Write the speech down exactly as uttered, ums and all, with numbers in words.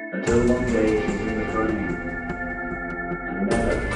until one day she's in the frame and never